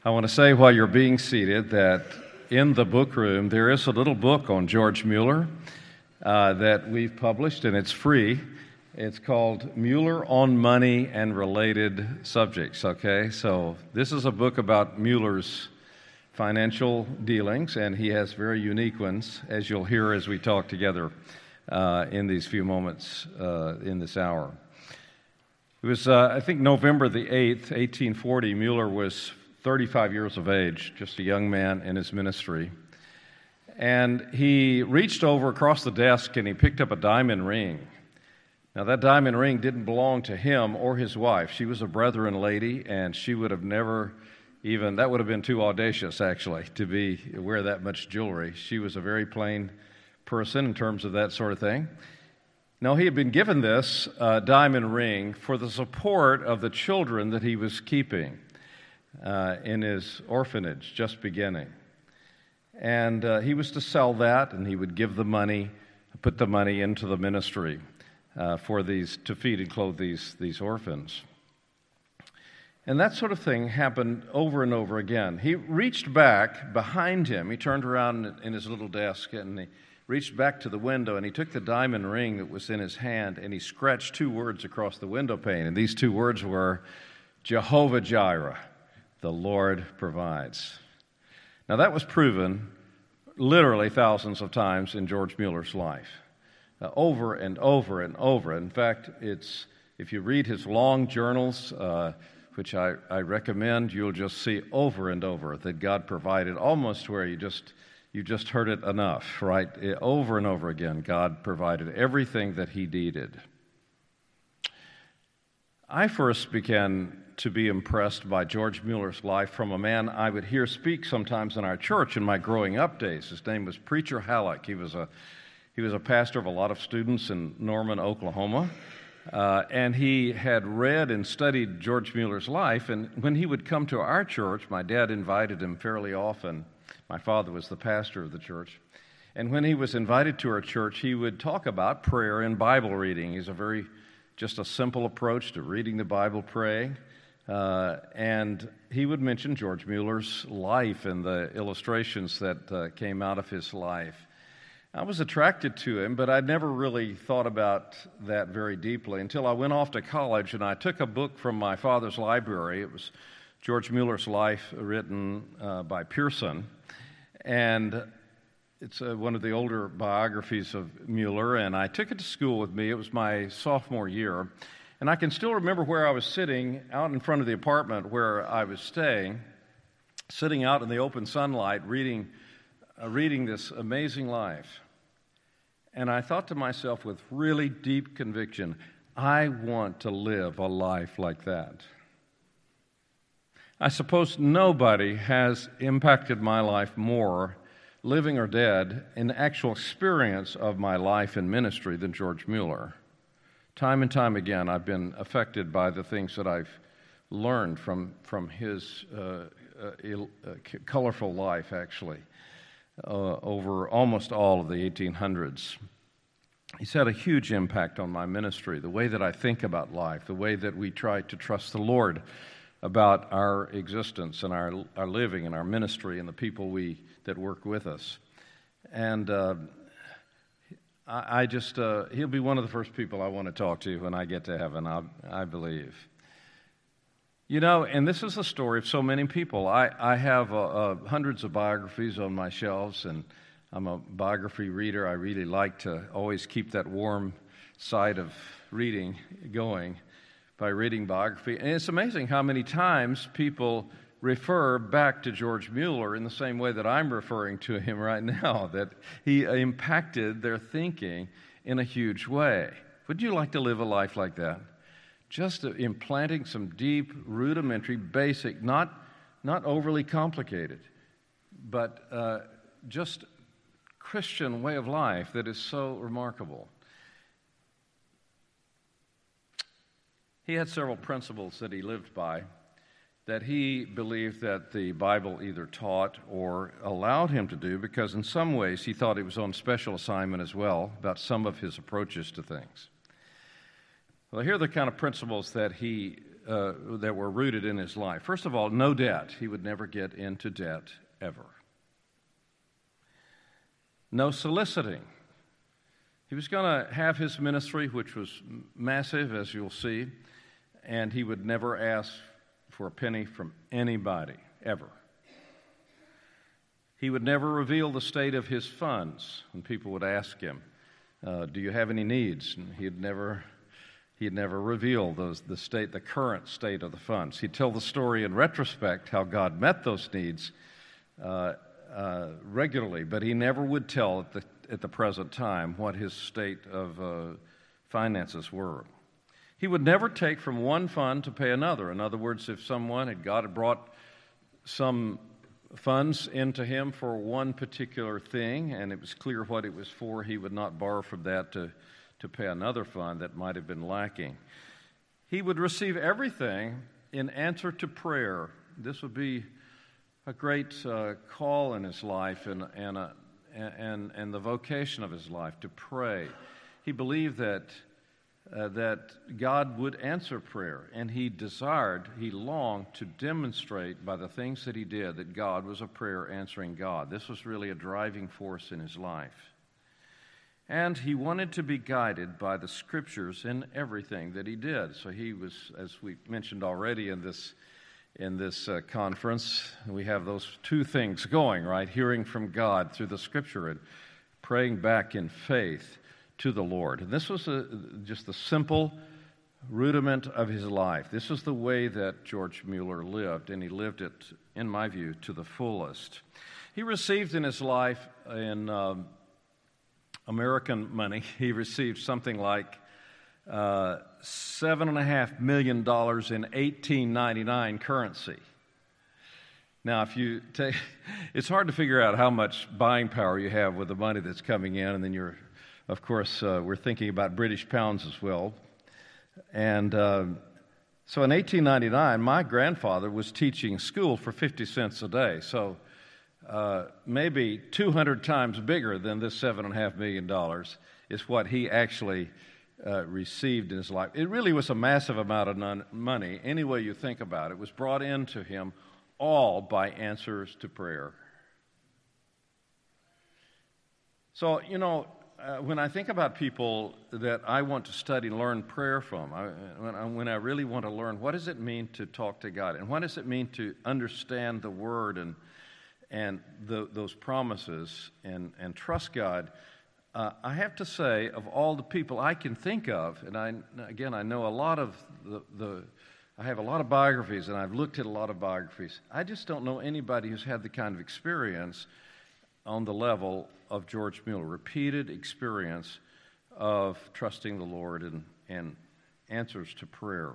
I want to say while you're being seated that in the book room there is a little book on George Mueller that we've published, and it's free. It's called Mueller on Money and Related Subjects, okay? So this is a book about Mueller's financial dealings, and he has very unique ones, as you'll hear as we talk together in these few moments in this hour. It was, I think, November the 8th, 1840, Mueller was 35 years of age, just a young man in his ministry. And he reached over across the desk and he picked up a diamond ring. Now, that diamond ring didn't belong to him or his wife. She was a Brethren lady, and she would have never even, that would have been too audacious, actually, to wear that much jewelry. She was a very plain person in terms of that sort of thing. Now, he had been given this diamond ring for the support of the children that he was keeping in his orphanage, just beginning. And he was to sell that, and he would give the money, put the money into the ministry to feed and clothe these orphans. And that sort of thing happened over and over again. He reached back behind him. He turned around in his little desk, and he reached back to the window, and he took the diamond ring that was in his hand, and he scratched two words across the window pane. And these two words were, Jehovah Jireh, the Lord provides. Now, that was proven literally thousands of times in George Mueller's life, over and over and over. In fact, if you read his long journals, which I recommend, you'll just see over and over that God provided, almost where you just heard it enough, right? Over and over again, God provided everything that he needed. I first began to be impressed by George Mueller's life from a man I would hear speak sometimes in our church in my growing up days. His name was Preacher Halleck. He was a pastor of a lot of students in Norman, Oklahoma, and he had read and studied George Mueller's life. And when he would come to our church, my dad invited him fairly often. My father was the pastor of the church. And when he was invited to our church, he would talk about prayer and Bible reading. He's just a simple approach to reading the Bible, praying. And he would mention George Mueller's life and the illustrations that came out of his life. I was attracted to him, but I'd never really thought about that very deeply until I went off to college and I took a book from my father's library. It was George Mueller's life written by Pearson. And it's one of the older biographies of Mueller, and I took it to school with me. It was my sophomore year. And I can still remember where I was sitting out in front of the apartment where I was staying, sitting out in the open sunlight, reading this amazing life. And I thought to myself with really deep conviction, I want to live a life like that. I suppose nobody has impacted my life more, living or dead, in the actual experience of my life and ministry than George Mueller. Time and time again, I've been affected by the things that I've learned from his colorful life, actually, over almost all of the 1800s. He's had a huge impact on my ministry, the way that I think about life, the way that we try to trust the Lord about our existence and our living and our ministry and the people that work with us. And he'll be one of the first people I want to talk to when I get to heaven, I believe. You know, and this is the story of so many people. I have hundreds of biographies on my shelves, and I'm a biography reader. I really like to always keep that warm side of reading going by reading biography. And it's amazing how many times people refer back to George Mueller in the same way that I'm referring to him right now, that he impacted their thinking in a huge way. Would you like to live a life like that? Just implanting some deep, rudimentary, basic, not overly complicated, but just Christian way of life that is so remarkable. He had several principles that he lived by, that he believed that the Bible either taught or allowed him to do, because in some ways he thought he was on special assignment as well about some of his approaches to things. Well, here are the kind of principles that he that were rooted in his life. First of all, no debt. He would never get into debt, ever. No soliciting. He was going to have his ministry, which was massive, as you'll see, and he would never ask for a penny from anybody, ever. He would never reveal the state of his funds when people would ask him, do you have any needs? And he'd never reveal the current state of the funds. He'd tell the story in retrospect how God met those needs regularly, but he never would tell at the present time what his state of finances were. He would never take from one fund to pay another. In other words, if God had brought some funds into him for one particular thing, and it was clear what it was for, he would not borrow from that to pay another fund that might have been lacking. He would receive everything in answer to prayer. This would be a great call in his life and the vocation of his life, to pray. He believed that God would answer prayer, and he longed to demonstrate by the things that he did that God was a prayer-answering God. This was really a driving force in his life. And he wanted to be guided by the Scriptures in everything that he did. So he was, as we mentioned already in this conference, we have those two things going, right? Hearing from God through the Scripture and praying back in faith to the Lord. And this was just the simple rudiment of his life. This is the way that George Mueller lived, and he lived it, in my view, to the fullest. He received in his life, in American money, he received something like $7.5 million in 1899 currency. Now, if you take, it's hard to figure out how much buying power you have with the money that's coming in, and then of course, we're thinking about British pounds as well. And so in 1899, my grandfather was teaching school for 50 cents a day. So maybe 200 times bigger than this $7.5 million is what he actually received in his life. It really was a massive amount of money. Any way you think about it, was brought into him all by answers to prayer. So, when I think about people that I want to study and learn prayer from, when I really want to learn, what does it mean to talk to God? And what does it mean to understand the Word and those promises and trust God? I have to say, of all the people I can think of, and I know a lot of I have a lot of biographies, and I've looked at a lot of biographies. I just don't know anybody who's had the kind of experience on the level of George Mueller, repeated experience of trusting the Lord and answers to prayer.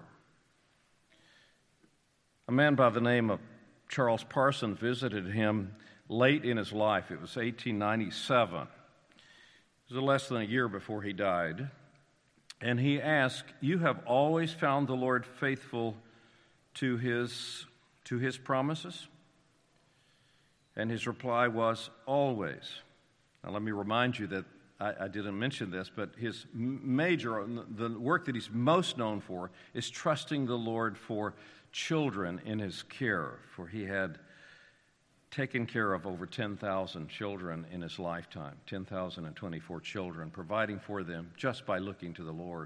A man by the name of Charles Parson visited him late in his life. It was 1897. It was less than a year before he died. And he asked, "You have always found the Lord faithful to his promises?" And his reply was, "Always." Now let me remind you that I didn't mention this, but the work that he's most known for is trusting the Lord for children in his care, for he had taken care of over 10,000 children in his lifetime, 10,024 children, providing for them just by looking to the Lord.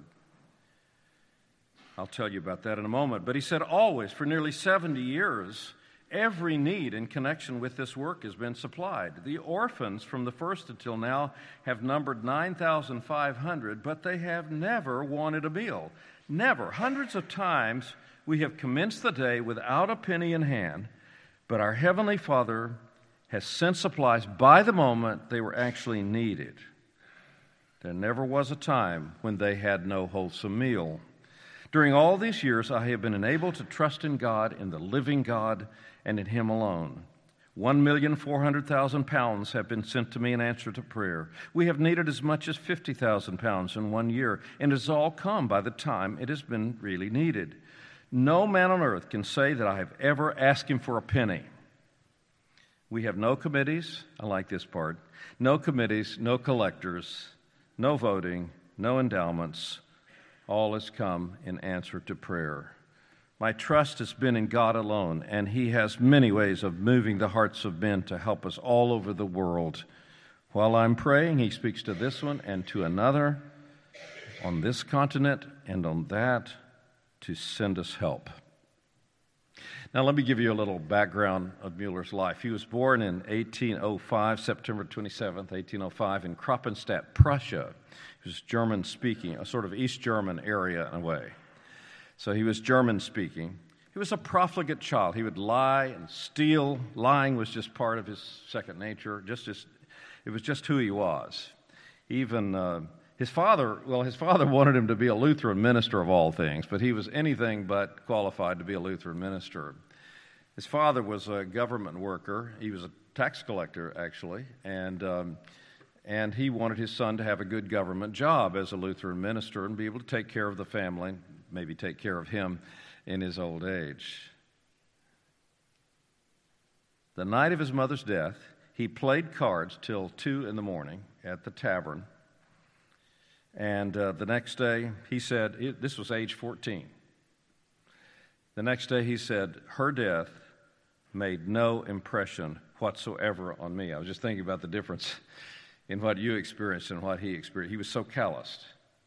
I'll tell you about that in a moment. But he said always, for nearly 70 years, every need in connection with this work has been supplied. The orphans from the first until now have numbered 9,500, but they have never wanted a meal. Never. Hundreds of times we have commenced the day without a penny in hand, but our Heavenly Father has sent supplies by the moment they were actually needed. There never was a time when they had no wholesome meal. During all these years, I have been enabled to trust in God, in the living God, and in Him alone. 1,400,000 pounds have been sent to me in answer to prayer. We have needed as much as 50,000 pounds in 1 year, and it has all come by the time it has been really needed. No man on earth can say that I have ever asked him for a penny. We have no committees. I like this part. No committees, no collectors, no voting, no endowments. All has come in answer to prayer. My trust has been in God alone, and He has many ways of moving the hearts of men to help us all over the world. While I'm praying, He speaks to this one and to another, on this continent and on that, to send us help. Now, let me give you a little background of Mueller's life. He was born in 1805, September 27th, 1805, in Kroppenstadt, Prussia. He was German-speaking, a sort of East German area in a way. So he was German-speaking. He was a profligate child. He would lie and steal. Lying was just part of his second nature. It was just who he was. Even his father wanted him to be a Lutheran minister of all things, but he was anything but qualified to be a Lutheran minister. His father was a government worker. He was a tax collector, actually, and he wanted his son to have a good government job as a Lutheran minister and be able to take care of the family, maybe take care of him in his old age. The night of his mother's death, he played cards till 2 a.m. at the tavern. And the next day, he said, this was age 14. The next day, he said, her death made no impression whatsoever on me. I was just thinking about the difference in what you experienced and what he experienced. He was so calloused.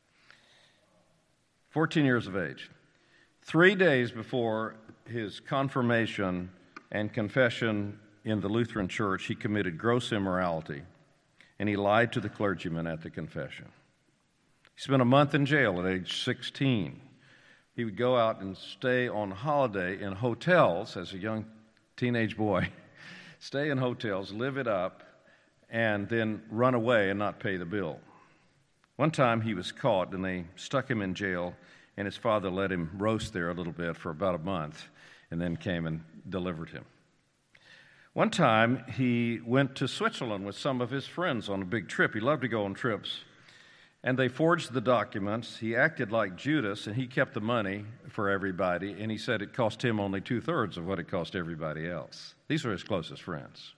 14 years of age. 3 days before his confirmation and confession in the Lutheran Church, he committed gross immorality, and he lied to the clergyman at the confession. He spent a month in jail at age 16. He would go out and stay on holiday in hotels as a young teenage boy, stay in hotels, live it up, and then run away and not pay the bill. One time he was caught, and they stuck him in jail, and his father let him roast there a little bit for about a month, and then came and delivered him. One time he went to Switzerland with some of his friends on a big trip. He loved to go on trips. And they forged the documents. He acted like Judas, and he kept the money for everybody, and he said it cost him only 2/3 of what it cost everybody else. These were his closest friends.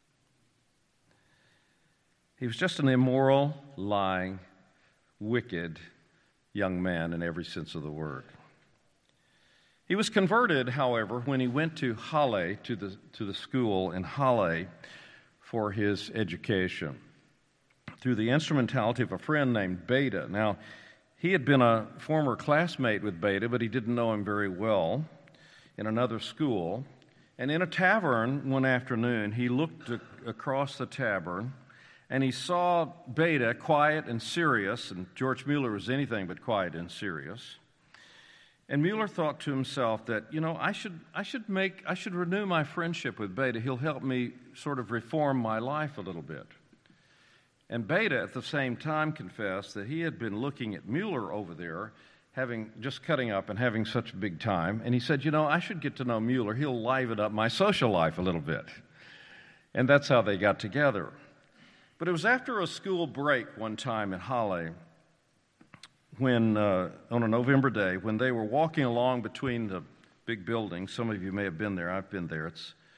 He was just an immoral, lying, wicked young man in every sense of the word. He was converted, however, when he went to Halle, to the school in Halle for his education, through the instrumentality of a friend named Beda. Now, he had been a former classmate with Beda, but he didn't know him very well in another school. And in a tavern one afternoon, he looked across the tavern, and he saw Beda quiet and serious, and George Mueller was anything but quiet and serious. And Mueller thought to himself that, I should renew my friendship with Beda. He'll help me sort of reform my life a little bit. And Beda, at the same time, confessed that he had been looking at Mueller over there, just cutting up and having such a big time. And he said, I should get to know Mueller. He'll liven up my social life a little bit. And that's how they got together. But it was after a school break one time in Halle, when on a November day, when they were walking along between the big buildings. Some of you may have been there. I've been there.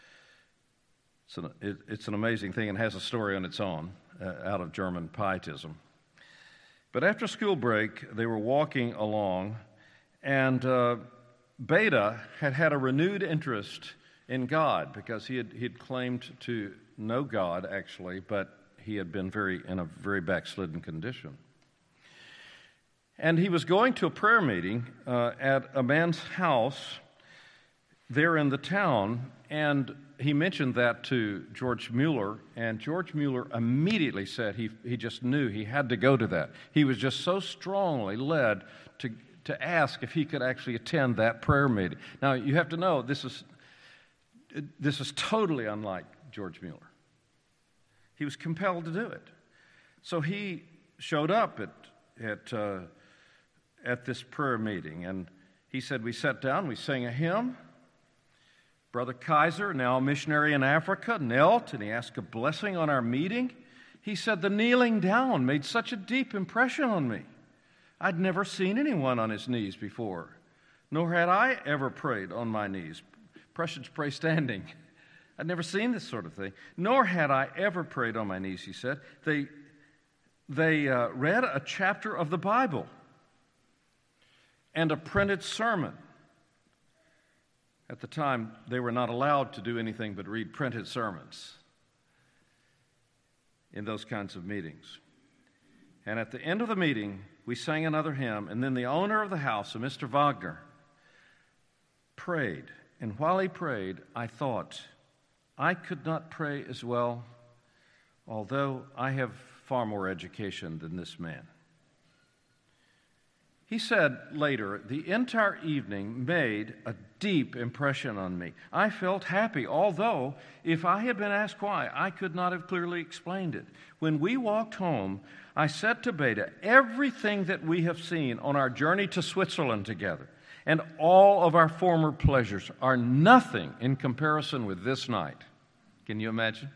It's an amazing thing and has a story on its own. Out of German pietism. But after school break, they were walking along, and Beda had a renewed interest in God because he had claimed to know God, actually, but he had been in a very backslidden condition. And he was going to a prayer meeting at a man's house there in the town, and he mentioned that to George Mueller, and George Mueller immediately said he just knew he had to go to that. He was just so strongly led to ask if he could actually attend that prayer meeting. Now, you have to know, this is totally unlike George Mueller. He was compelled to do it. So he showed up at this prayer meeting, and he said, we sat down, we sang a hymn. Brother Kaiser, now a missionary in Africa, knelt, and he asked a blessing on our meeting. He said the kneeling down made such a deep impression on me. I'd never seen anyone on his knees before, nor had I ever prayed on my knees. Prussians pray standing. I'd never seen this sort of thing, nor had I ever prayed on my knees, he said. They read a chapter of the Bible and a printed sermon. At the time, they were not allowed to do anything but read printed sermons in those kinds of meetings. And at the end of the meeting, we sang another hymn, and then the owner of the house, Mr. Wagner, prayed. And while he prayed, I thought, I could not pray as well, although I have far more education than this man. He said later, the entire evening made a deep impression on me. I felt happy, although if I had been asked why, I could not have clearly explained it. When we walked home, I said to Beta, everything that we have seen on our journey to Switzerland together and all of our former pleasures are nothing in comparison with this night. Can you imagine?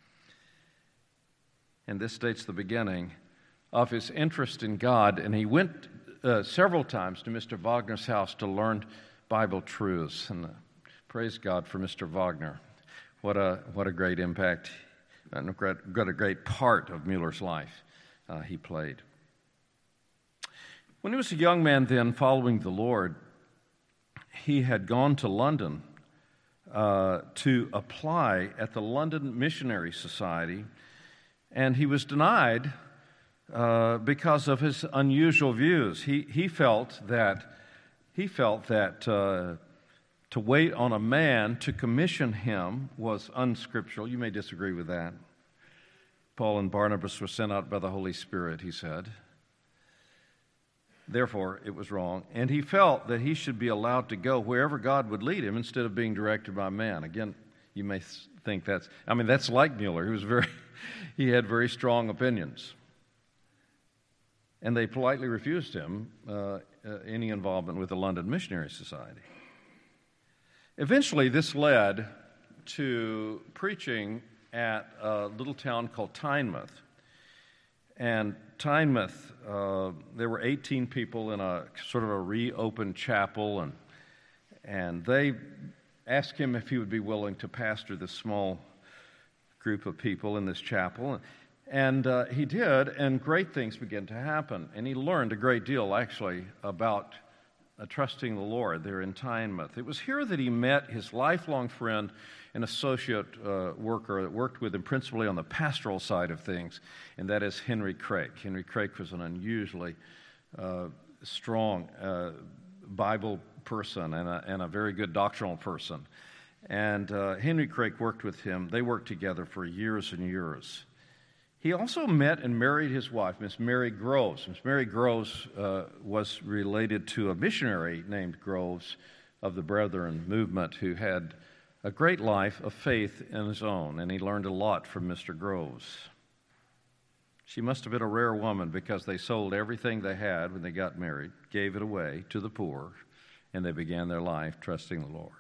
And this dates the beginning of his interest in God, and he went several times to Mr. Wagner's house to learn Bible truths. And praise God for Mr. Wagner. What a great impact and what a great part of Mueller's life he played. When he was a young man then following the Lord, he had gone to London to apply at the London Missionary Society, and he was denied because of his unusual views. He felt that to wait on a man to commission him was unscriptural. You may disagree with that. Paul and Barnabas were sent out by the Holy Spirit, he said. Therefore, it was wrong. And he felt that he should be allowed to go wherever God would lead him instead of being directed by man. Again, you may think that's like Mueller. He had very strong opinions. And they politely refused him any involvement with the London Missionary Society. Eventually, this led to preaching at a little town called Tynemouth. And Tynemouth, there were 18 people in a sort of a reopened chapel, and they asked him if he would be willing to pastor this small group of people in this chapel. And he did, and great things began to happen. And he learned a great deal, actually, about trusting the Lord there in Tynemouth. It was here that he met his lifelong friend and associate worker that worked with him principally on the pastoral side of things, and that is Henry Craik. Henry Craik was an unusually strong Bible person and a very good doctrinal person. And Henry Craik worked with him. They worked together for years and years. He also met and married his wife, Miss Mary Groves. Miss Mary Groves was related to a missionary named Groves of the Brethren movement who had a great life of faith in his own, and he learned a lot from Mr. Groves. She must have been a rare woman because they sold everything they had when they got married, gave it away to the poor, and they began their life trusting the Lord.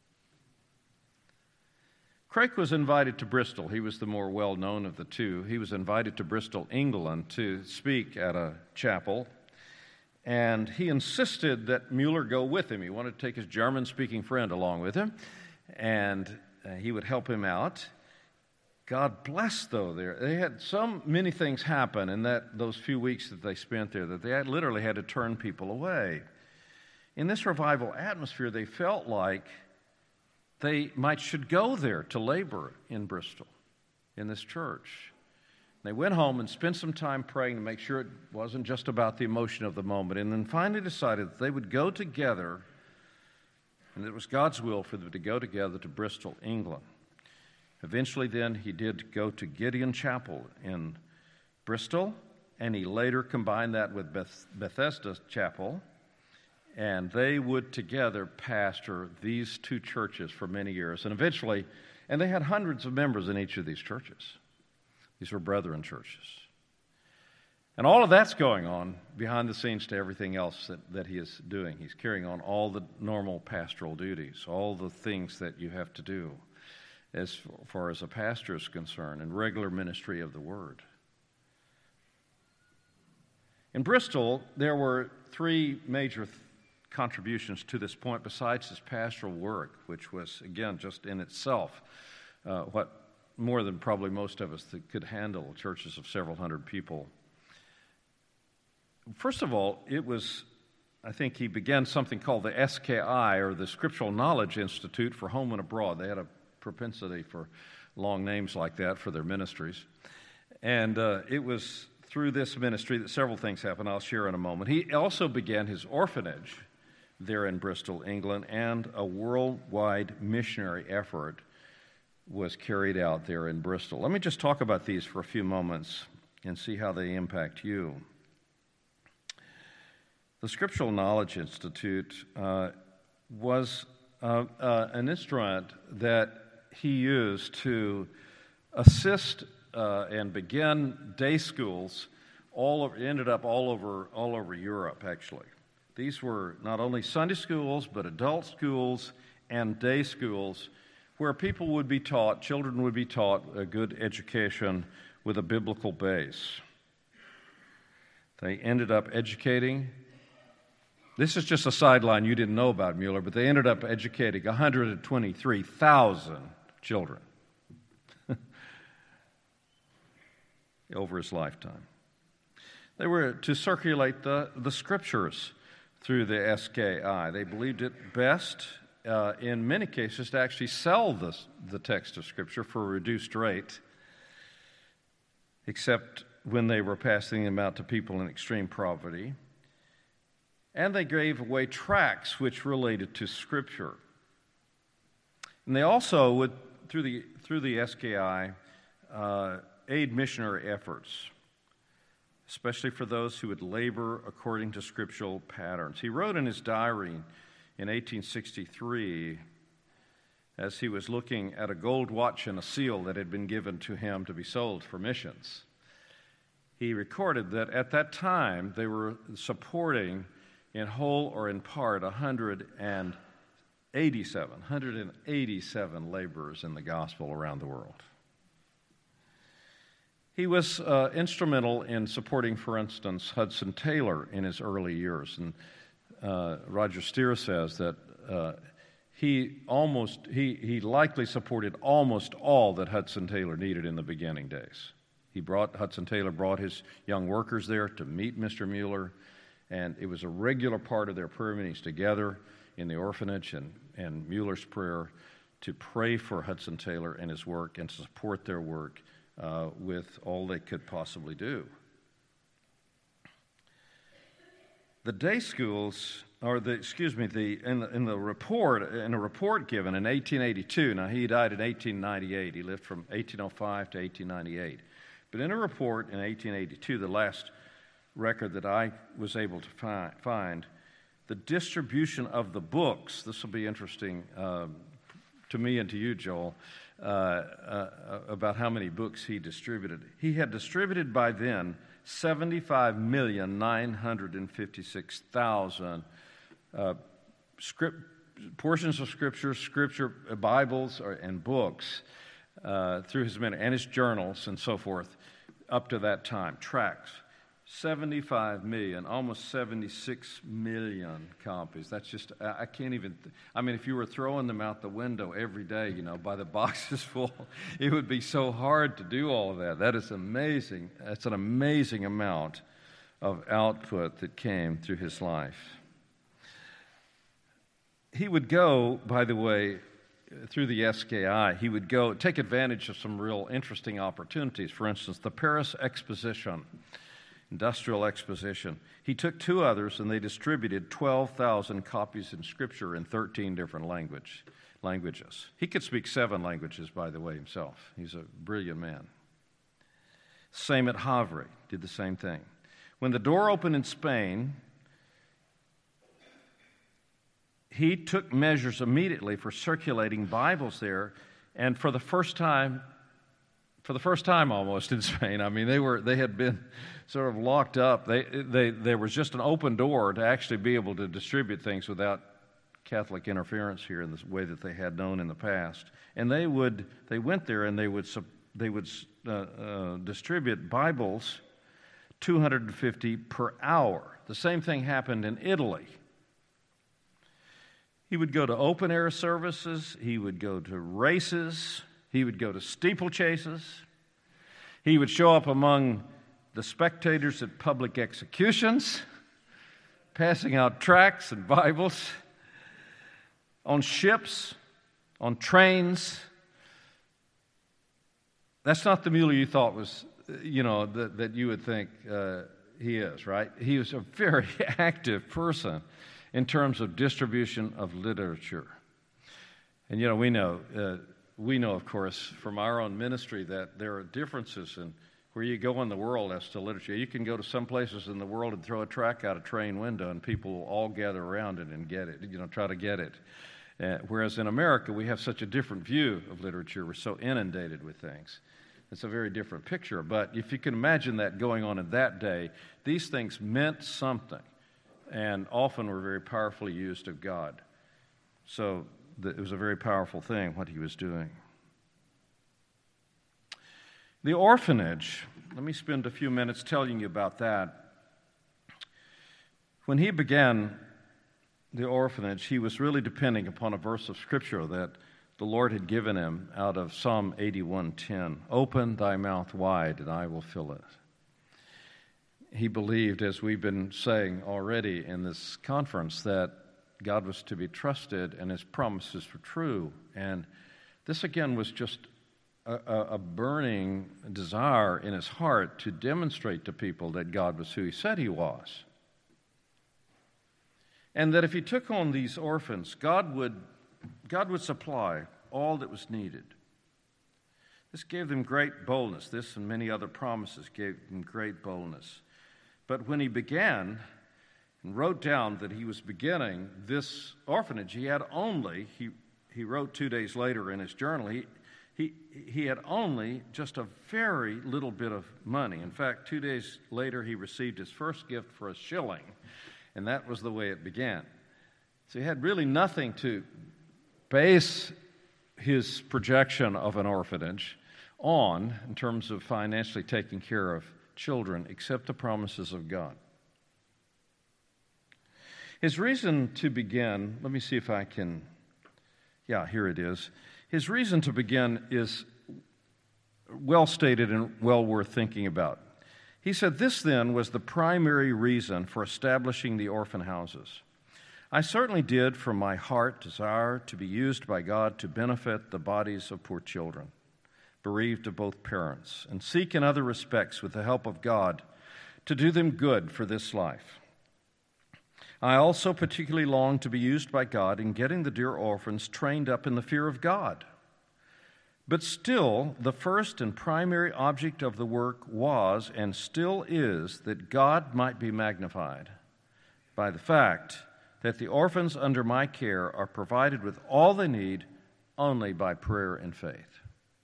Craik was invited to Bristol. He was the more well-known of the two. He was invited to Bristol, England, to speak at a chapel, and he insisted that Mueller go with him. He wanted to take his German-speaking friend along with him, and he would help him out. God bless, though, there. They had so many things happen in those few weeks that they spent there that they literally had to turn people away. In this revival atmosphere, they felt like they should go there to labor in Bristol, in this church. They went home and spent some time praying to make sure it wasn't just about the emotion of the moment, and then finally decided that they would go together, and it was God's will for them to go together to Bristol, England. Eventually, then, he did go to Gideon Chapel in Bristol, and he later combined that with Bethesda Chapel, and they would together pastor these two churches for many years. And eventually, and they had hundreds of members in each of these churches. These were brethren churches. And all of that's going on behind the scenes to everything else that he is doing. He's carrying on all the normal pastoral duties, all the things that you have to do as far as a pastor is concerned, and regular ministry of the Word. In Bristol, there were three major contributions to this point besides his pastoral work, which was, again, just in itself what more than probably most of us that could handle churches of several hundred people. First of all, it was I think he began something called the SKI, or the Scriptural Knowledge Institute for Home and Abroad. They had a propensity for long names like that for their ministries. And it was through this ministry that several things happened. I'll share in a moment. He also began his orphanage there in Bristol, England, and a worldwide missionary effort was carried out there in Bristol. Let me just talk about these for a few moments and see how they impact you. The Scriptural Knowledge Institute was an instrument that he used to assist and begin day schools. Ended up all over Europe, actually. These were not only Sunday schools, but adult schools and day schools where people would be taught, children would be taught a good education with a biblical base. They ended up educating. This is just a sideline you didn't know about Mueller, but they ended up educating 123,000 children over his lifetime. They were to circulate the Scriptures through the SKI. They believed it best, in many cases, to actually sell the text of Scripture for a reduced rate, except when they were passing them out to people in extreme poverty. And they gave away tracts which related to Scripture. And they also would, through the SKI, aid missionary efforts, especially for those who would labor according to scriptural patterns. He wrote in his diary in 1863, as he was looking at a gold watch and a seal that had been given to him to be sold for missions, he recorded that at that time they were supporting, in whole or in part, 187 laborers in the gospel around the world. He was instrumental in supporting, for instance, Hudson Taylor in his early years. And Roger Steer says that he likely supported almost all that Hudson Taylor needed in the beginning days. Hudson Taylor brought his young workers there to meet Mr. Mueller, and it was a regular part of their prayer meetings together in the orphanage and Mueller's prayer to pray for Hudson Taylor and his work and to support their work with all they could possibly do. The day schools, in a report given in 1882. Now he died in 1898. He lived from 1805 to 1898. But in a report in 1882, the last record that I was able to find, the distribution of the books. This will be interesting to me and to you, Joel. About how many books he distributed. He had distributed by then 75,956,000 portions of Scripture, Bibles, and books through his ministry and his journals and so forth up to that time. Tracts. 75 million, almost 76 million copies. That's just, I can't even, if you were throwing them out the window every day, by the boxes full, it would be so hard to do all of that. That is amazing. That's an amazing amount of output that came through his life. He would go, by the way, through the SKI, he would go take advantage of some real interesting opportunities. For instance, the Paris Exposition, Industrial Exposition. He took two others and they distributed 12,000 copies in Scripture in 13 different languages. He could speak 7 languages, by the way, himself. He's a brilliant man. Same at Havre, did the same thing. When the door opened in Spain, he took measures immediately for circulating Bibles there, and for the first time almost in Spain. They had been sort of locked up. There was just an open door to actually be able to distribute things without Catholic interference here in the way that they had known in the past. And they went there and they would distribute Bibles, 250 per hour. The same thing happened in Italy. He would go to open-air services. He would go to races. He would go to steeplechases. He would show up among the spectators at public executions. passing out tracts and Bibles on ships, on trains. That's not the Mueller you thought was, that you would think he is, right? He was a very active person in terms of distribution of literature. And, we know, of course, from our own ministry that there are differences in where you go in the world as to literature. You can go to some places in the world and throw a tract out a train window and people will all gather around it and get it, try to get it. Whereas in America, we have such a different view of literature. We're so inundated with things. It's a very different picture. But if you can imagine that going on in that day, these things meant something and often were very powerfully used of God. So it was a very powerful thing, what he was doing. The orphanage, let me spend a few minutes telling you about that. When he began the orphanage, he was really depending upon a verse of Scripture that the Lord had given him out of Psalm 81:10. Open thy mouth wide, and I will fill it. He believed, as we've been saying already in this conference, that God was to be trusted and his promises were true. And this again was just a burning desire in his heart to demonstrate to people that God was who he said he was. And that if he took on these orphans, God would supply all that was needed. This gave them great boldness. This and many other promises gave them great boldness. But when he began and wrote down that he was beginning this orphanage, he wrote 2 days later in his journal, he had only just a very little bit of money. In fact, 2 days later, he received his first gift for a shilling, and that was the way it began. So he had really nothing to base his projection of an orphanage on in terms of financially taking care of children, except the promises of God. His reason to begin, let me see if I can, here it is. His reason to begin is well stated and well worth thinking about. He said, "This then was the primary reason for establishing the orphan houses. I certainly did from my heart desire to be used by God to benefit the bodies of poor children, bereaved of both parents, and seek in other respects, with the help of God, to do them good for this life. I also particularly longed to be used by God in getting the dear orphans trained up in the fear of God. But still, the first and primary object of the work was, and still is, that God might be magnified by the fact that the orphans under my care are provided with all they need only by prayer and faith,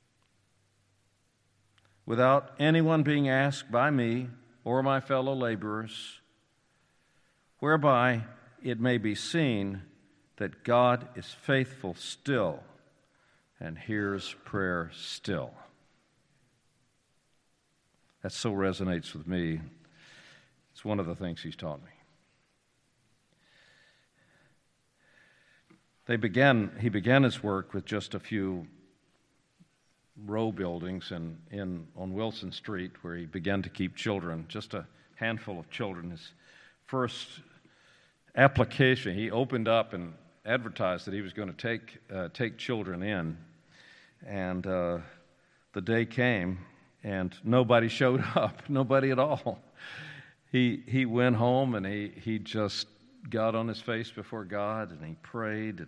without anyone being asked by me or my fellow laborers, whereby it may be seen that God is faithful still and hears prayer still." That so resonates with me. It's one of the things he's taught me. He began his work with just a few row buildings on Wilson Street, where he began to keep children, just a handful of children. His first application, he opened up and advertised that he was going to take children in, and the day came, and nobody showed up, nobody at all. He went home and he just got on his face before God and he prayed,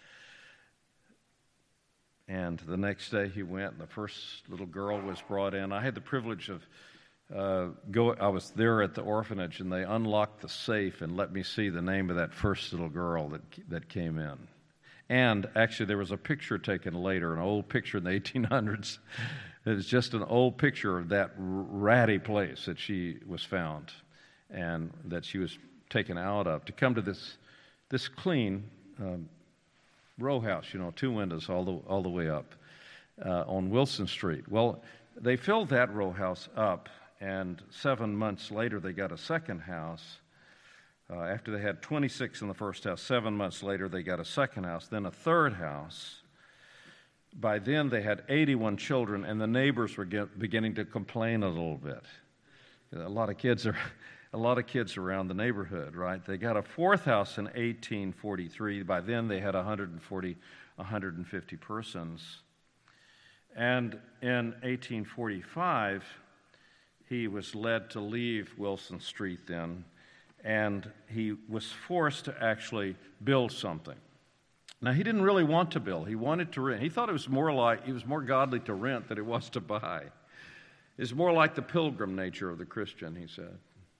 and the next day he went and the first little girl was brought in. I had the privilege of I was there at the orphanage, and they unlocked the safe and let me see the name of that first little girl that came in. And actually, there was a picture taken later, an old picture in the 1800s. It was just an old picture of that ratty place that she was found and that she was taken out of to come to this clean row house, 2 windows all the way up on Wilson Street. Well, they filled that row house up, and 7 months later they got a second house. After they had 26 in the first house, 7 months later they got a second house, then a third house. By then they had 81 children, and the neighbors were beginning to complain a little bit. A lot of kids a lot of kids around the neighborhood, right? They got a fourth house in 1843. By then they had 140, 150 persons. And in 1845, he was led to leave Wilson Street then, and he was forced to actually build something. Now, he didn't really want to build. He wanted to rent. He thought it was more godly to rent than it was to buy. It's more like the pilgrim nature of the Christian, he said.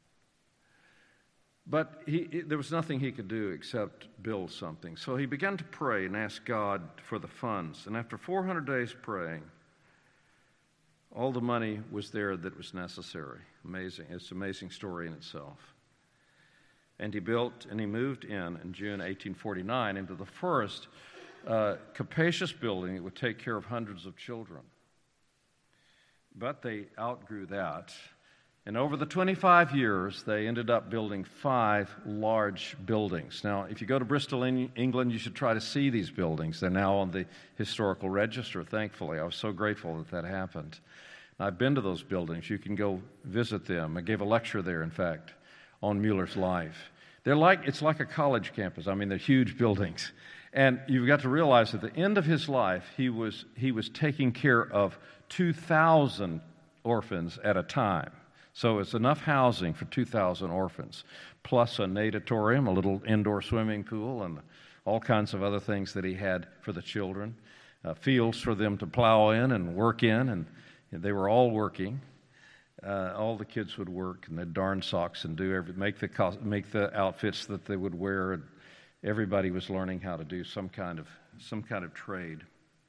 But there was nothing he could do except build something. So he began to pray and ask God for the funds. And after 400 days praying, all the money was there that was necessary. Amazing. It's an amazing story in itself. And he built and he moved in June 1849 into the first capacious building that would take care of hundreds of children. But they outgrew that. And over the 25 years, they ended up building 5 large buildings. Now, if you go to Bristol, England, you should try to see these buildings. They're now on the historical register, thankfully. I was so grateful that that happened. I've been to those buildings. You can go visit them. I gave a lecture there, in fact, on Mueller's life. It's like a college campus. I mean, they're huge buildings. And you've got to realize at the end of his life, he was taking care of 2,000 orphans at a time. So it's enough housing for 2,000 orphans, plus a natatorium, a little indoor swimming pool, and all kinds of other things that he had for the children, fields for them to plow in and work in, and they were all working. All the kids would work, and they'd darn socks and make the outfits that they would wear. And everybody was learning how to do some kind of trade.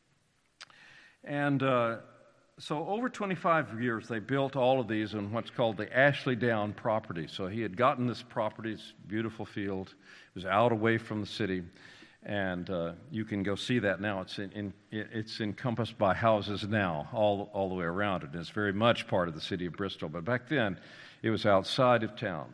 And so over 25 years, they built all of these on what's called the Ashley Down property. So he had gotten this property, this beautiful field. It was out away from the city, and you can go see that now. It's encompassed by houses now all the way around it. And it's very much part of the city of Bristol. But back then, it was outside of town.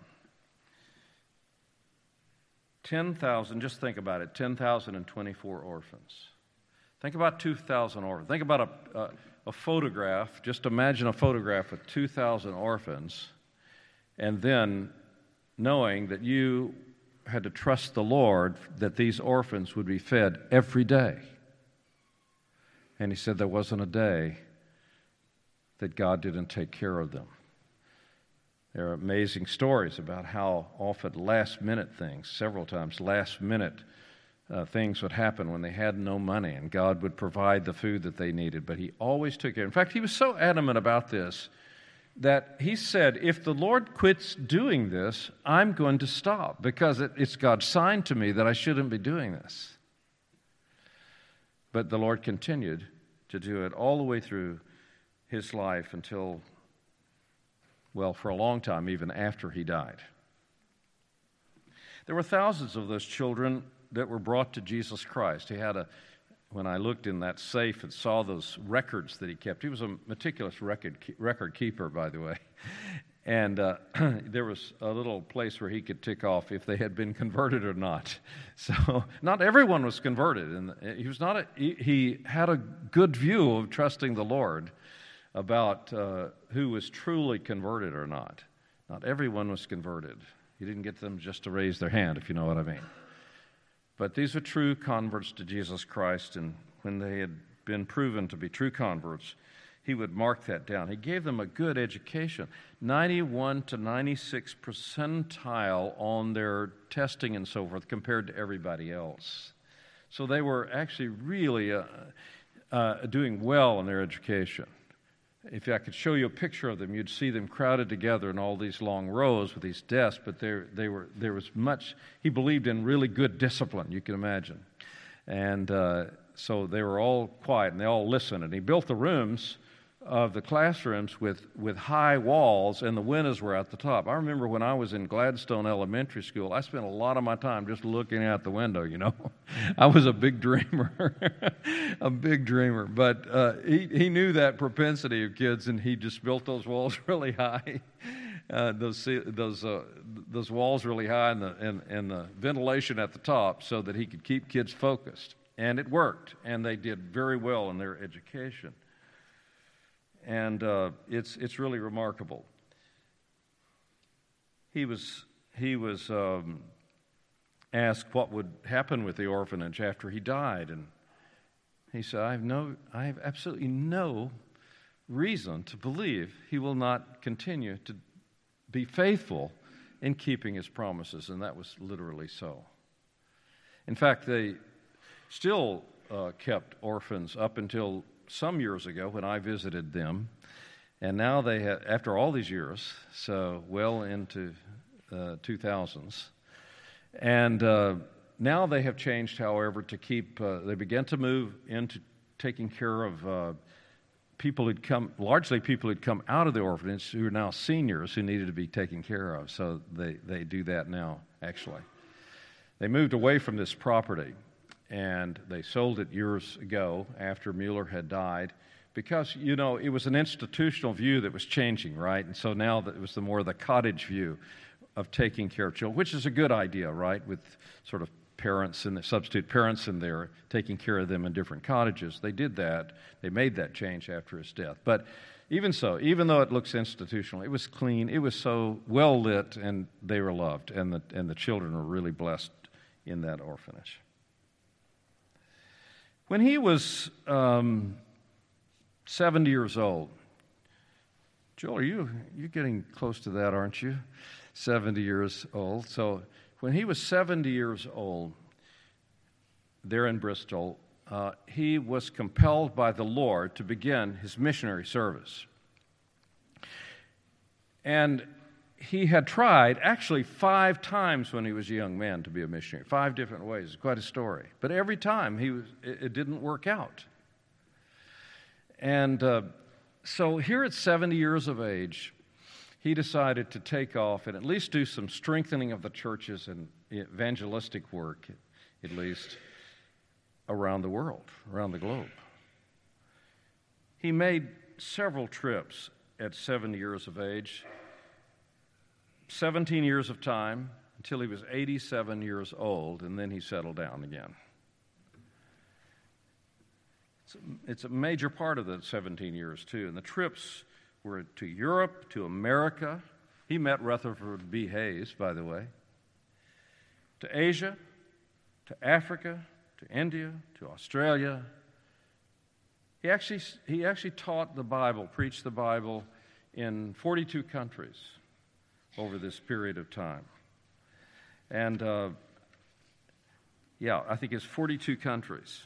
10,000, just think about it, 10,024 orphans. Think about 2,000 orphans. Think about a photograph. Just imagine a photograph with 2,000 orphans, and then knowing that you had to trust the Lord that these orphans would be fed every day. And he said there wasn't a day that God didn't take care of them. There are amazing stories about how often last-minute things, several times last-minute things would happen when they had no money, and God would provide the food that they needed, but he always took care. In fact, he was so adamant about this that he said, if the Lord quits doing this, I'm going to stop, because it's God's sign to me that I shouldn't be doing this. But the Lord continued to do it all the way through his life until, well, for a long time, even after he died. There were thousands of those children that were brought to Jesus Christ. When I looked in that safe and saw those records that he kept, he was a meticulous record keeper, by the way. And there was a little place where he could tick off if they had been converted or not. So not everyone was converted, and he had a good view of trusting the Lord about who was truly converted or not. Not everyone was converted. He didn't get them just to raise their hand, if you know what I mean. But these were true converts to Jesus Christ, and when they had been proven to be true converts, he would mark that down. He gave them a good education, 91 to 96 percentile on their testing and so forth compared to everybody else. So they were actually really doing well in their education. If I could show you a picture of them, you'd see them crowded together in all these long rows with these desks, but there was much, he believed in really good discipline, you can imagine. And so they were all quiet, and they all listened. And he built the rooms of the classrooms with high walls, and the windows were at the top. I remember when I was in Gladstone Elementary School, I spent a lot of my time just looking out the window, you know. I was a big dreamer, But he knew that propensity of kids, and he just built those walls really high, those walls really high, and the ventilation at the top, so that he could keep kids focused. And it worked, and they did very well in their education. And it's really remarkable. he was asked what would happen with the orphanage after he died, and he said, I have absolutely no reason to believe he will not continue to be faithful in keeping his promises, and that was literally so. In fact, they still kept orphans up until some years ago when I visited them, and now they have, after all these years, so well into 2000s, and now they have changed, however, to keep, they began to move into taking care of largely people who'd come out of the orphanage who are now seniors who needed to be taken care of. So they do that now, actually. They moved away from this property, and they sold it years ago after Mueller had died because, it was an institutional view that was changing, right? And so now that it was the cottage view of taking care of children, which is a good idea, right, with sort of parents and the substitute parents in there taking care of them in different cottages. They did that. They made that change after his death. But even so, even though it looks institutional, it was clean, it was so well lit, and they were loved, and the children were really blessed in that orphanage. When he was 70 years old, Joel, you're getting close to that, aren't you? 70 years old. So when he was 70 years old, there in Bristol, he was compelled by the Lord to begin his missionary service. And he had tried actually 5 times when he was a young man to be a missionary, 5 different ways. It's quite a story. But every time it didn't work out. And so here at 70 years of age, he decided to take off and at least do some strengthening of the churches and evangelistic work, at least, around the world, around the globe. He made several trips at 70 years of age, 17 years of time, until he was 87 years old, and then he settled down again. It's a major part of the 17 years, too, and the trips were to Europe, to America. He met Rutherford B. Hayes, by the way. To Asia, to Africa, to India, to Australia. He actually taught the Bible, preached the Bible in 42 countries over this period of time. And, I think it's 42 countries.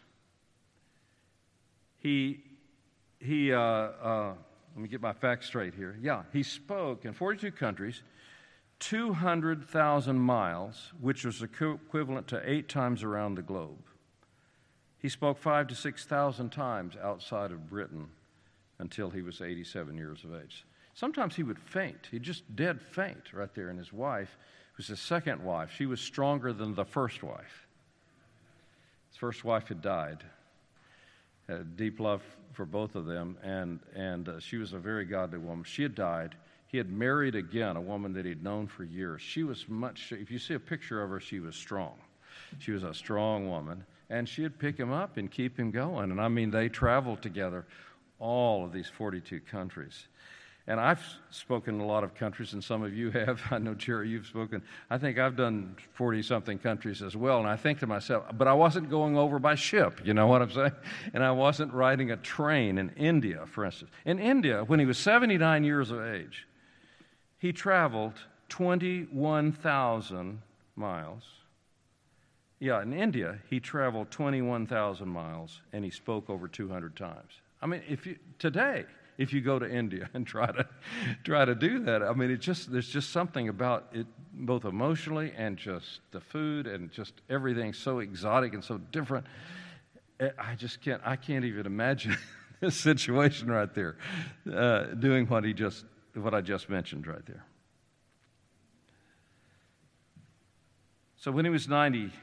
Let me get my facts straight here. He spoke in 42 countries, 200,000 miles, which was equivalent to 8 times around the globe. He spoke 5,000 to 6,000 times outside of Britain until he was 87 years of age. Sometimes he would faint. He'd just dead faint right there. And his wife, who was his second wife, she was stronger than the first wife. His first wife had died. Had a deep love for both of them, and she was a very godly woman. She had died. He had married again a woman that he'd known for years. She was if you see a picture of her, she was strong. She was a strong woman, and she'd pick him up and keep him going. And they traveled together all of these 42 countries. And I've spoken in a lot of countries, and some of you have. I know, Jerry, you've spoken. I think I've done 40-something countries as well. And I think to myself, but I wasn't going over by ship, you know what I'm saying? And I wasn't riding a train in India, for instance. In India, when he was 79 years of age, he traveled 21,000 miles. In India, he traveled 21,000 miles, and he spoke over 200 times. If you go to India and try to do that, there's just something about it, both emotionally and just the food and just everything so exotic and so different. I can't even imagine this situation right there, doing what I just mentioned right there. So when he was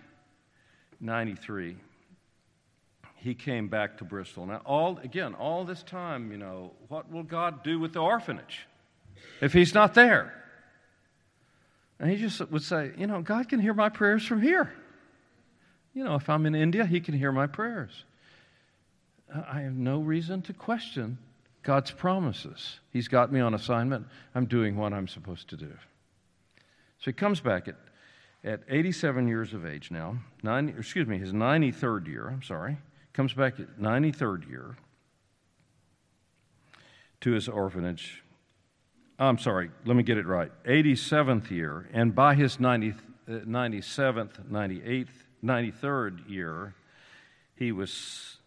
93. He came back to Bristol. Now, all this time, what will God do with the orphanage if he's not there? And he just would say, God can hear my prayers from here. If I'm in India, he can hear my prayers. I have no reason to question God's promises. He's got me on assignment. I'm doing what I'm supposed to do. So he comes back at 87 years of age now, his 93rd year, comes back at 93rd year to his orphanage. I'm sorry, let me get it right. 87th year, and by his 97th, 98th, 93rd year, he was,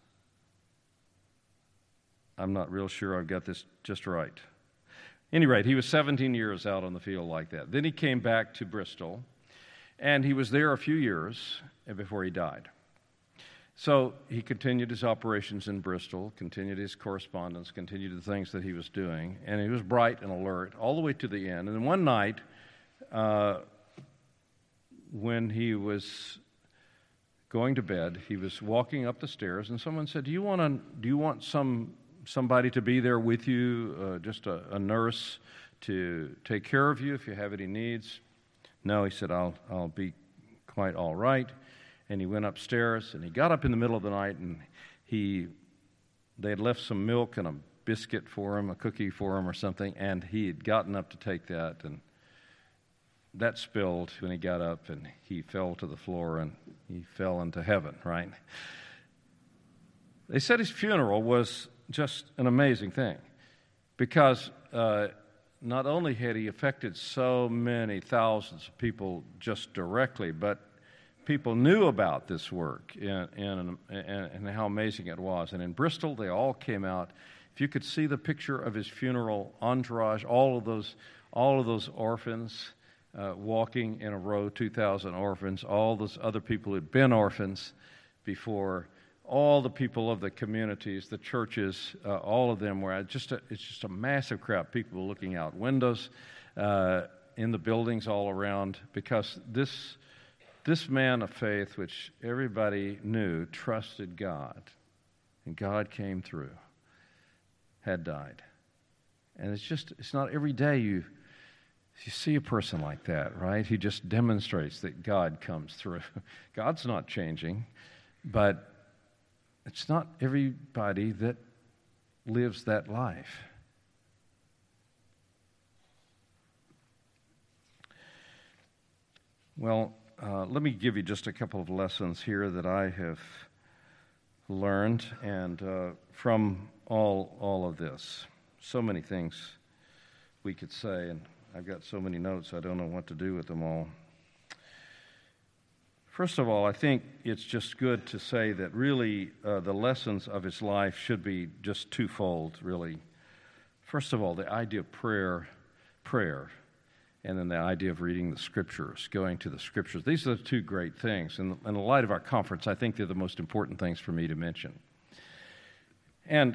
I'm not real sure I've got this just right. At any rate, he was 17 years out on the field like that. Then he came back to Bristol, and he was there a few years before he died. So he continued his operations in Bristol, continued his correspondence, continued the things that he was doing, and he was bright and alert all the way to the end. And then one night, when he was going to bed, he was walking up the stairs, and someone said, "Do you want somebody to be there with you, just a nurse to take care of you if you have any needs?" "No," he said, I'll be quite all right. And he went upstairs, and he got up in the middle of the night, and they had left some milk and a biscuit for him, a cookie for him or something, and he had gotten up to take that, and that spilled when he got up, and he fell to the floor, and he fell into heaven, right? They said his funeral was just an amazing thing, because not only had he affected so many thousands of people just directly, but people knew about this work and how amazing it was. And in Bristol, they all came out. If you could see the picture of his funeral entourage, all of those orphans walking in a row, 2,000 orphans, all those other people who'd been orphans before, all the people of the communities, the churches, all of them were it's just a massive crowd. People looking out windows in the buildings all around, because this man of faith, which everybody knew, trusted God, and God came through, had died. And it's not every day you see a person like that, right? He just demonstrates that God comes through. God's not changing, but it's not everybody that lives that life. Well, let me give you just a couple of lessons here that I have learned and from all of this. So many things we could say, and I've got so many notes I don't know what to do with them all. First of all, I think it's just good to say that really the lessons of his life should be just twofold, really. First of all, the idea of prayer, and then the idea of reading the Scriptures, going to the Scriptures. These are the two great things. In the light of our conference, I think they're the most important things for me to mention. And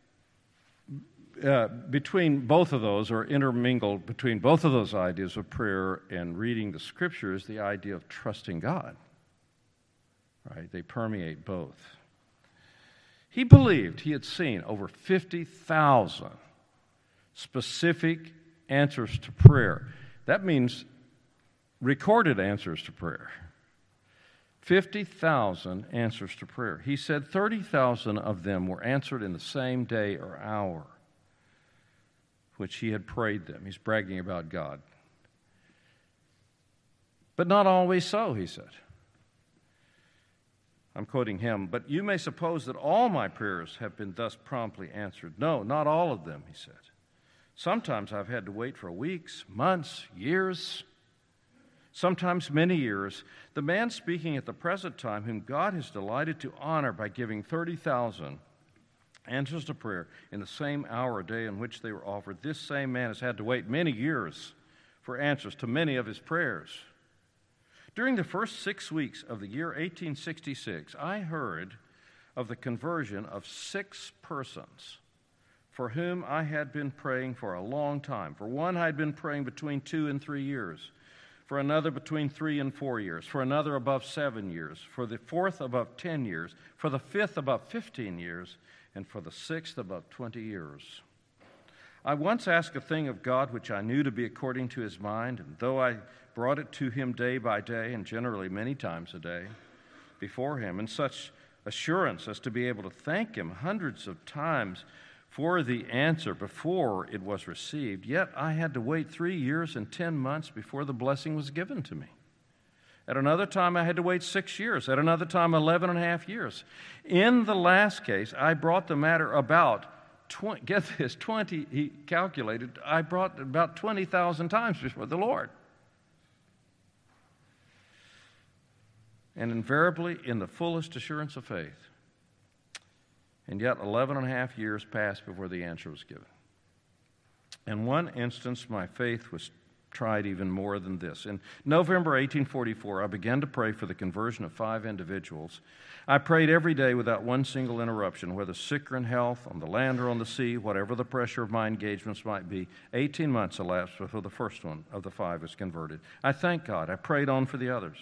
between both of those, or intermingled between both of those ideas of prayer and reading the Scriptures, the idea of trusting God. Right? They permeate both. He believed he had seen over 50,000 specific answers to prayer. That means recorded answers to prayer. 50,000 answers to prayer. He said 30,000 of them were answered in the same day or hour which he had prayed them. He's bragging about God. But not always so, he said. I'm quoting him, "But you may suppose that all my prayers have been thus promptly answered. No, not all of them," he said. "Sometimes I've had to wait for weeks, months, years, sometimes many years. The man speaking at the present time, whom God has delighted to honor by giving 30,000 answers to prayer in the same hour or day in which they were offered, this same man has had to wait many years for answers to many of his prayers. During the first 6 weeks of the year 1866, I heard of the conversion of 6 persons for whom I had been praying for a long time. For one, I had been praying between 2 and 3 years. For another, between 3 and 4 years. For another, above 7 years. For the fourth, above 10 years. For the fifth, above 15 years. And for the 6th, above 20 years. I once asked a thing of God which I knew to be according to his mind, and though I brought it to him day by day, and generally many times a day, before him, in such assurance as to be able to thank him hundreds of times for the answer before it was received, yet I had to wait 3 years and 10 months before the blessing was given to me. At another time, I had to wait 6 years. At another time, 11 and a half years. In the last case, I brought the matter about, he calculated, I brought about 20,000 times before the Lord. And invariably in the fullest assurance of faith. And yet 11 and a half years passed before the answer was given. In one instance, my faith was tried even more than this. In November 1844, I began to pray for the conversion of 5 individuals. I prayed every day without one single interruption, whether sick or in health, on the land or on the sea, whatever the pressure of my engagements might be. 18 months elapsed before the first one of the 5 was converted. I thank God. I prayed on for the others.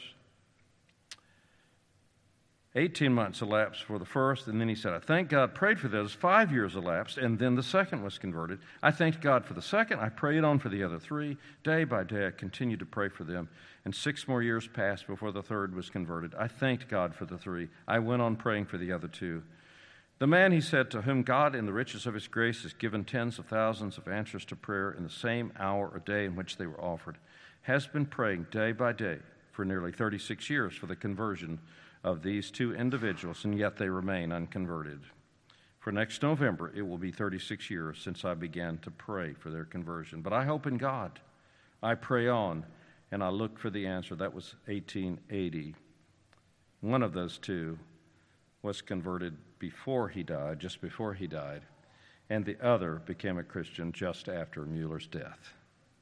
18 months elapsed for the first, and then he said, I thank God, prayed for those. 5 years elapsed, and then the second was converted. I thanked God for the second. I prayed on for the other 3. Day by day, I continued to pray for them, and 6 more years passed before the third was converted. I thanked God for the 3. I went on praying for the other 2. The man, he said, to whom God in the riches of his grace has given tens of thousands of answers to prayer in the same hour or day in which they were offered, has been praying day by day for nearly 36 years for the conversion of these 2 individuals, and yet they remain unconverted. For next November, it will be 36 years since I began to pray for their conversion. But I hope in God. I pray on, and I look for the answer. That was 1880. One of those 2 was converted before he died, just before he died, and the other became a Christian just after Mueller's death.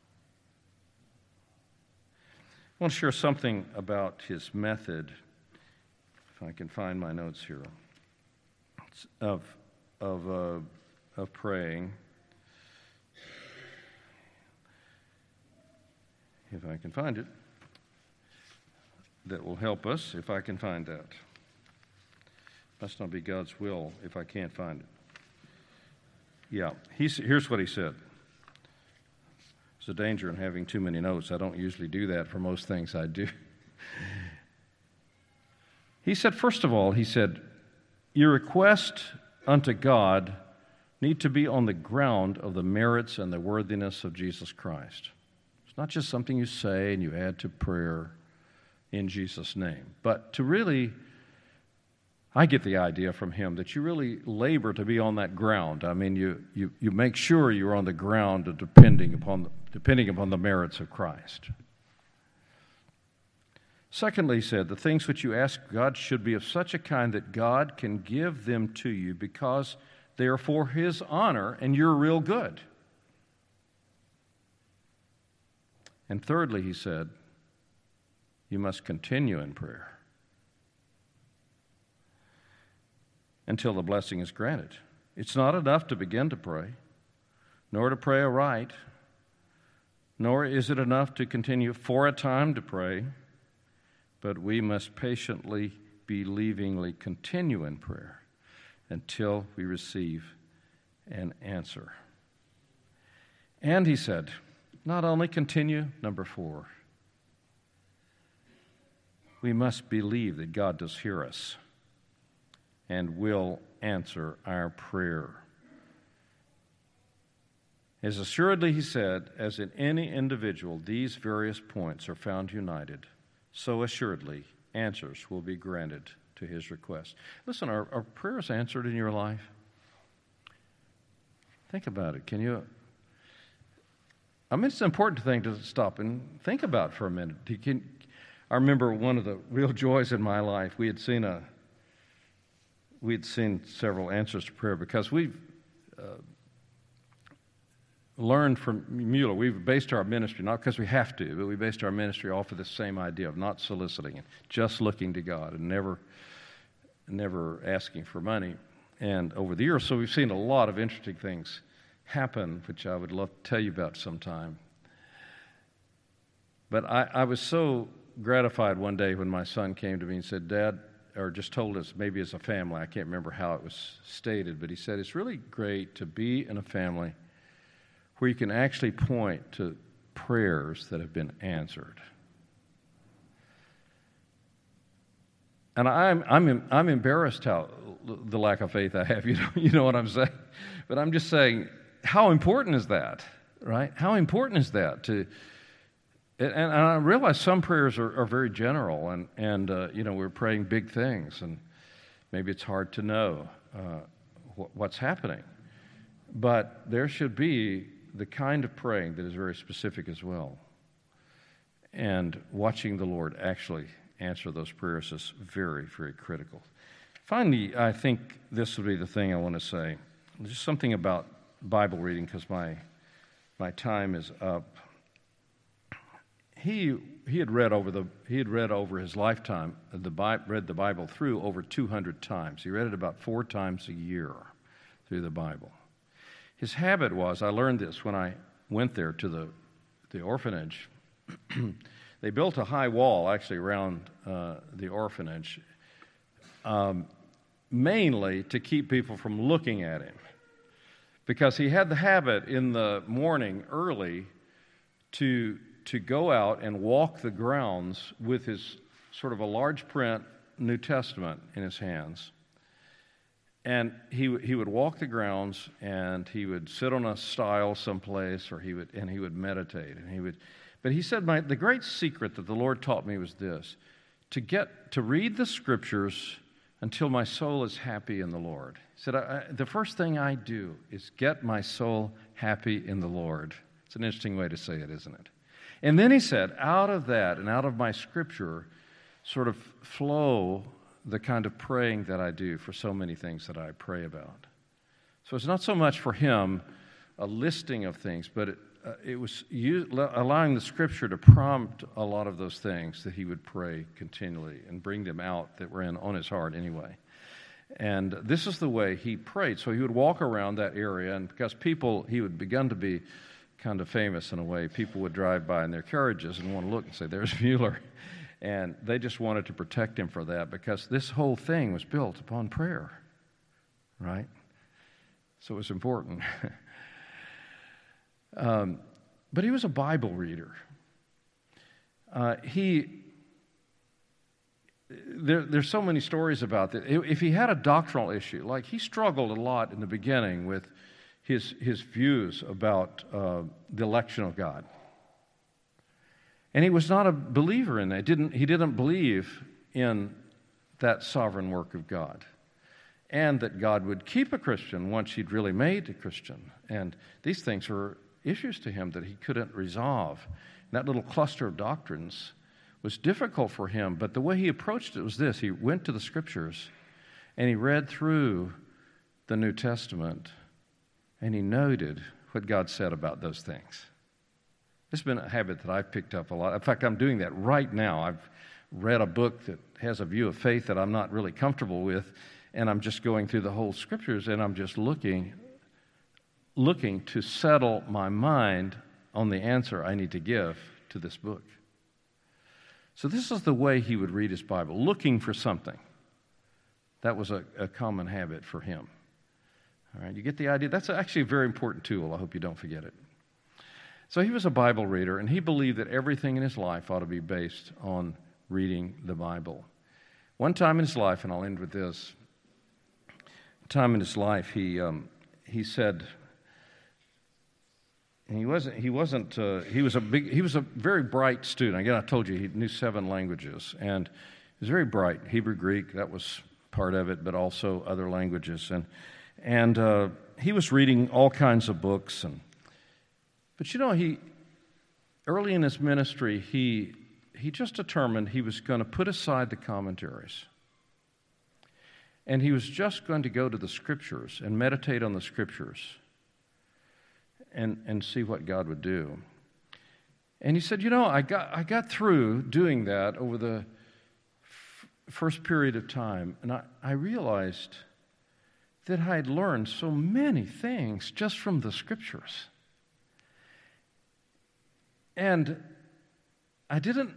I want to share something about his method, if I can find my notes here, of praying. If I can find it, that will help us if I can find that. Must not be God's will if I can't find it. Yeah, here's what he said. There's a danger in having too many notes. I don't usually do that for most things I do. He said, first of all, he said, your request unto God need to be on the ground of the merits and the worthiness of Jesus Christ. It's not just something you say and you add to prayer in Jesus' name, but to really, I get the idea from him that you really labor to be on that ground. I mean, you make sure you're on the ground of depending upon the merits of Christ. Secondly, he said, the things which you ask God should be of such a kind that God can give them to you because they are for His honor and you're real good. And thirdly, he said, you must continue in prayer until the blessing is granted. It's not enough to begin to pray, nor to pray aright, nor is it enough to continue for a time to pray, but we must patiently, believingly continue in prayer until we receive an answer. And he said, not only continue, number 4, we must believe that God does hear us and will answer our prayer. As assuredly, he said, as in any individual, these various points are found united, so assuredly answers will be granted to his request. Listen, are prayers answered in your life? Think about it. It's an important thing to stop and think about for a minute. I remember one of the real joys in my life. We had seen several answers to prayer because we've learned from Mueller. We've based our ministry, not because we have to, but we based our ministry off of the same idea of not soliciting and just looking to God and never asking for money. And over the years, so we've seen a lot of interesting things happen, which I would love to tell you about sometime. But I was so gratified one day when my son came to me and said, Dad, or just told us, maybe as a family, I can't remember how it was stated, but he said, it's really great to be in a family where you can actually point to prayers that have been answered. And I'm embarrassed how the lack of faith I have. You know what I'm saying? But I'm just saying, how important is that, right? How important is that to? And I realize some prayers are very general, and we're praying big things, and maybe it's hard to know what's happening. But there should be the kind of praying that is very specific as well. And watching the Lord actually answer those prayers is very, very critical. Finally, I think this would be the thing I want to say. Just something about Bible reading, because my time is up. He had read over his lifetime, read the Bible through over 200 times. He read it about 4 times a year through the Bible. His habit was, I learned this when I went there to the orphanage. They built a high wall actually around the orphanage, mainly to keep people from looking at him, because he had the habit in the morning early to go out and walk the grounds with his sort of a large print New Testament in his hands. And he would walk the grounds, and he would sit on a stile someplace, or he would meditate, But he said, the great secret that the Lord taught me was this: to read the Scriptures until my soul is happy in the Lord. He said, the first thing I do is get my soul happy in the Lord. It's an interesting way to say it, isn't it? And then he said, out of that and out of my Scripture sort of flow the kind of praying that I do for so many things that I pray about. So it's not so much for him a listing of things, but it was allowing the Scripture to prompt a lot of those things that he would pray continually and bring them out that were on his heart anyway. And this is the way he prayed. So he would walk around that area, and because he would begun to be kind of famous in a way, people would drive by in their carriages and want to look and say, there's Mueller. And they just wanted to protect him for that, because this whole thing was built upon prayer, right? So it was important. But he was a Bible reader. There's so many stories about that. If he had a doctrinal issue, like he struggled a lot in the beginning with his views about the election of God. And he was not a believer in that. He didn't believe in that sovereign work of God, and that God would keep a Christian once he'd really made a Christian. And these things were issues to him that he couldn't resolve. And that little cluster of doctrines was difficult for him, but the way he approached it was this: he went to the Scriptures, and he read through the New Testament, and he noted what God said about those things. It's been a habit that I've picked up a lot. In fact, I'm doing that right now. I've read a book that has a view of faith that I'm not really comfortable with, and I'm just going through the whole Scriptures, and I'm just looking to settle my mind on the answer I need to give to this book. So this is the way he would read his Bible, looking for something. That was a common habit for him. All right, you get the idea? That's actually a very important tool. I hope you don't forget it. So he was a Bible reader, and he believed that everything in his life ought to be based on reading the Bible. One time in his life, and I'll end with this. One time in his life, he said, and he was a very bright student. Again, I told you he knew 7 languages, and he was very bright. Hebrew, Greek, that was part of it, but also other languages. And he was reading all kinds of books. But early in his ministry, he just determined he was going to put aside the commentaries. And he was just going to go to the Scriptures and meditate on the Scriptures and see what God would do. And he said, I got through doing that over the first period of time, and I realized that I had learned so many things just from the Scriptures. And I didn't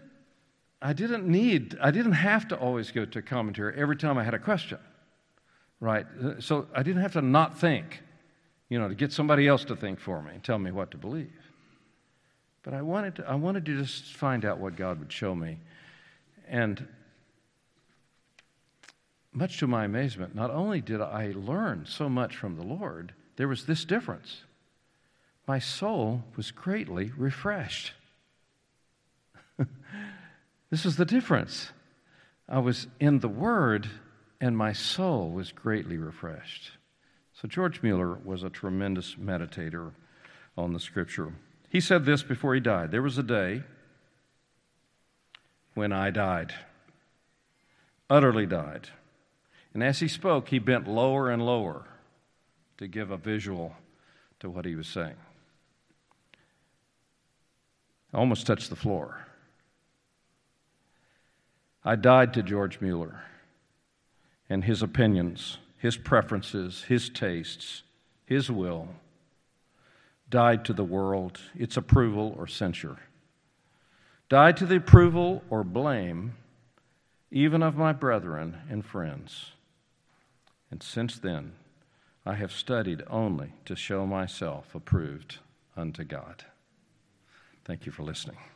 have to always go to a commentary every time I had a question, right? So I didn't have to not think, to get somebody else to think for me and tell me what to believe. But I wanted to just find out what God would show me. And much to my amazement, not only did I learn so much from the Lord, there was this difference. My soul was greatly refreshed. This is the difference. I was in the Word, and my soul was greatly refreshed. So George Mueller was a tremendous meditator on the Scripture. He said this before he died. There was a day when I died, utterly died. And as he spoke, he bent lower and lower to give a visual to what he was saying. I almost touched the floor. I died to George Mueller and his opinions, his preferences, his tastes, his will. Died to the world, its approval or censure. Died to the approval or blame even of my brethren and friends. And since then, I have studied only to show myself approved unto God. Thank you for listening.